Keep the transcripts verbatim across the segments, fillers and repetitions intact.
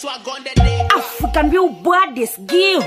African real bodies, give.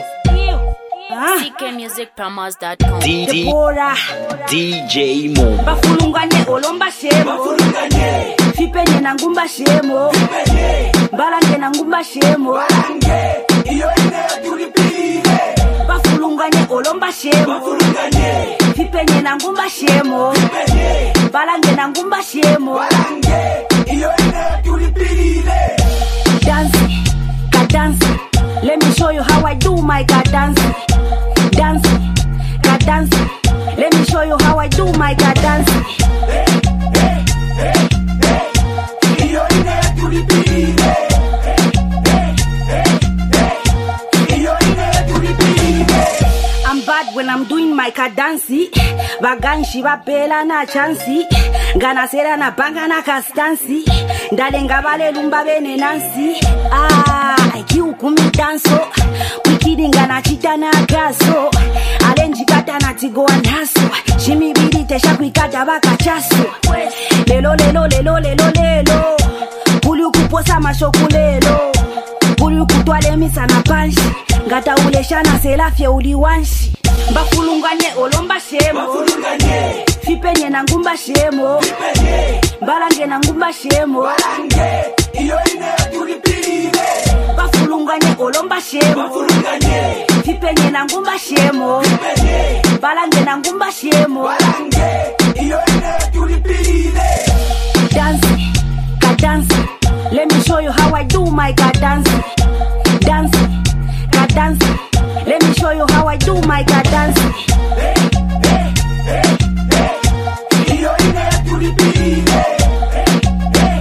C K music promos dot com. Deborah D J Mo bafulunganye olomba shemo fipenye na ngumba shemo balange na ngumba shemo iyo ine tulipile bafulunganye olomba shemo fipenye na ngumba shemo balange na ngumba shemo iyo ine tulipile dance ka dance. Let me show you how I do my God dance. Dance, God dance. Let me show you how I do my God dance. Hey, hey, hey, hey. Iyo ine tulipile. Hey, hey, hey. Iyo ine tulipile. I'm bad when I'm doing my God dance. Baganshi bapela na chansi. Ngana sera na banga na kastansi. Ndalenga bale lumba bene nansi. Ah, kiukumi danso. Wikiringa na chita na gaso. Alenji kata na tigo anaso. Shimi bidi tesha kwikata baka chaso. Lelo lelo lelo lelo lelo. Puli kuposa mashokulelo. Puli kutwale misa na panshi. Ngata ulesha na selafye uliwanshi. Bafulunganye olomba shemo. Bafulunganye fipenye na ngumba shemo. Fipenye balange na ngumba shemo. Balange iyo ine tulipile. Bafulunganye olomba shemo. Bafulunganye fipenye na ngumba shemo. Fipenye balange na ngumba shemo. Balange iyo ine tulipile. Dance, ka dance. Let me show you how I do my God dance. Dance, ka dance. Let me show you how I do my God dance. Hey, hey, hey, hey. Iyo ine tulipile. Hey, hey,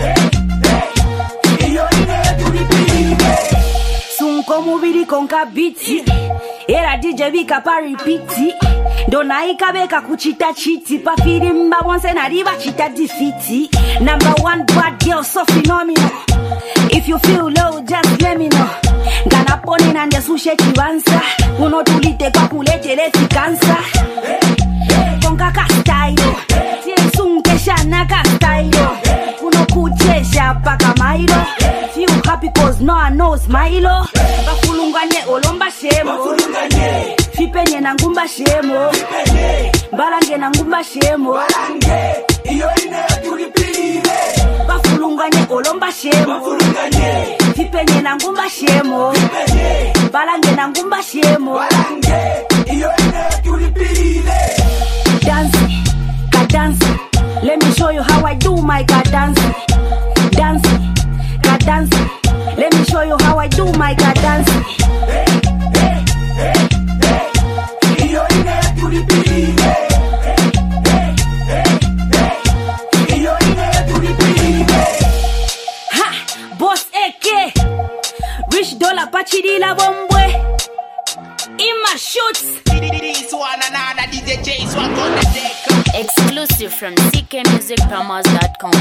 hey, hey. Iyo ine tulipile. Sunko mubili konka biti. Era D J bika pa repeati. Dona ikabeka kuchita chiti. Pa firimba once na riba chita defeati. Number one bad girl so phenomenal. If you feel low just let me know. Gana poni nande sushe kiwansa. Uno tulite kwa kulete leti kansa. Konga ka style. Tie sunke shana ka style. Uno kuchesha paka mailo. Feel happy cause no one knows mailo. Bafulunganye olomba shemo. Fipenye na ngumba shemo. Balange na ngumba shemo. Balange iyo ine tulipile. Bafulunganye olomba shemo. Fipenye na ngumba shemo. Balange na ngumba shemo. Balange iyo ine tulipile. Dance, ka dance. Let me show you how I do my God dance. Dance, ka dance. Let me show you how I do my God dance. Hey, hey, hey, hey. Iyo ine tulipile. Hey, hey, hey, hey. Iyo ine tulipile. Ha, Boss A K. Rich Dollar Pachidi la bombwe. Ima shoots. This one another D J J swag on the deck. Exclusive from C K music promos dot com.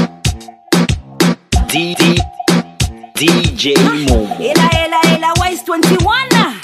D D D J Mo Ela ela ela Wise twenty-one.